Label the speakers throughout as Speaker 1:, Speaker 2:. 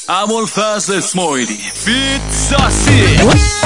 Speaker 1: ابوالفضل اسماعیلی فیت ساسی.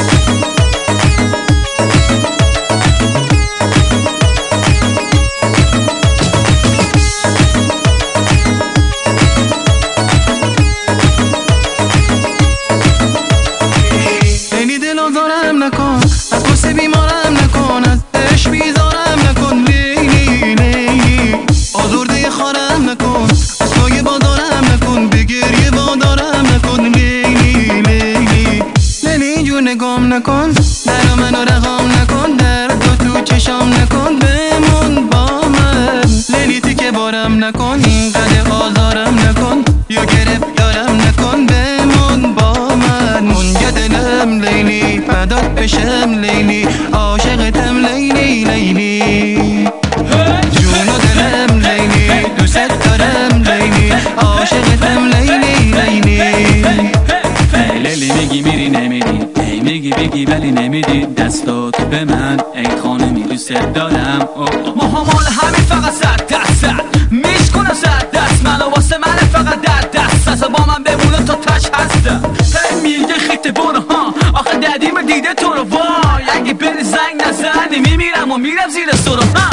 Speaker 2: خیلی دلازارم نکن، از قصه بیمارم نکن، از عشق بیزارم نکن، لیلی لیلی آزرده خارم نکن، از پای بادارم نکن، به گریه وادارم نکن، لیلی لیلی لیلی جو نگام نکن، در منو رقام نکن، در تو چشام نکن، بمون با من لیلی تیکه بارم نکن، اینقدر آزارم نکن یا گرفتارم نکن، بمون با من منجدلم لیلی فدات بشم لیلی عاشقتم لیلی لیلی جون و دلم لیلی دوست دارم لیلی عاشقتم لیلی لیلی
Speaker 3: لیلی میگی میری نمیری، ای میگی بگی ولی نمیدی دستاتو به من، ای خانمی دوست دارم.
Speaker 4: ماها مال همین فقط صد درصد میشکنه صد دست منو واسه من فقط در دست از با من بمونه تا تش هستم. هی میگه خیته برو ها آخه ددیم دیده تو رو وای، اگه بری زنگ نزنی میمیرم و میرم زیر سرو ها.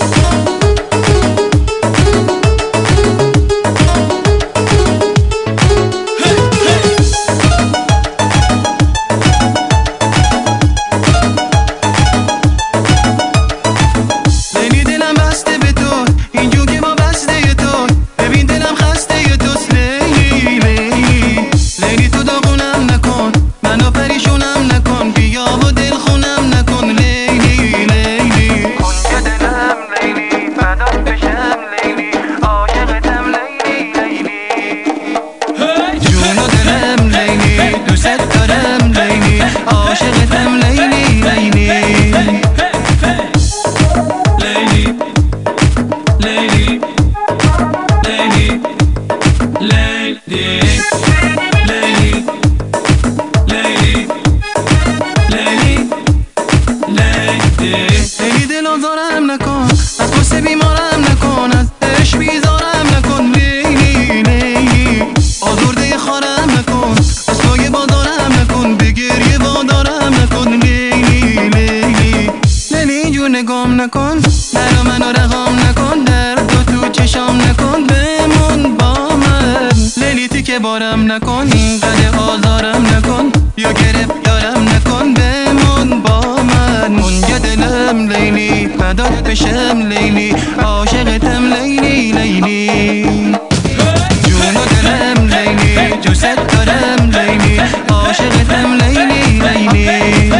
Speaker 2: خیلی دلازارم نکن، از قصه بیمارم نکن، از عشق بیزارم نکن، لیلی لیلی آزرده خارم نکن، از پای بادارم نکن، به گریه وادارم نکن، لیلی لیلی لیلی جو نگام نکن، در منو رقام نکن، در تو چشام نکن، بمون با من لیلی تیکه بارم نکن، اینقدر آزارم نکن یا گرفتارم نکن، بمون با من منجدلم لیلی فدات بشم لیلی عاشقتم لیلی لیلی جون و دلم لیلی دوست دارم لیلی عاشقتم لیلی لیلی.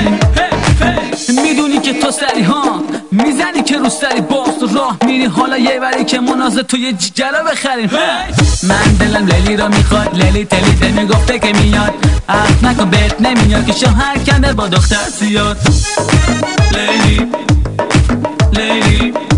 Speaker 4: میدونی که تو سری ها میزنی که رو سری باز تو راه میری، حالا یه وری که منازه تو یه جلا بخریم. من دلم لیلی رو میخواد، لیلی تلی دل میگفته که میاد، عرض نکن بهت نمیاد که شوهر کنده با دختر زیاد. لیلی لیلی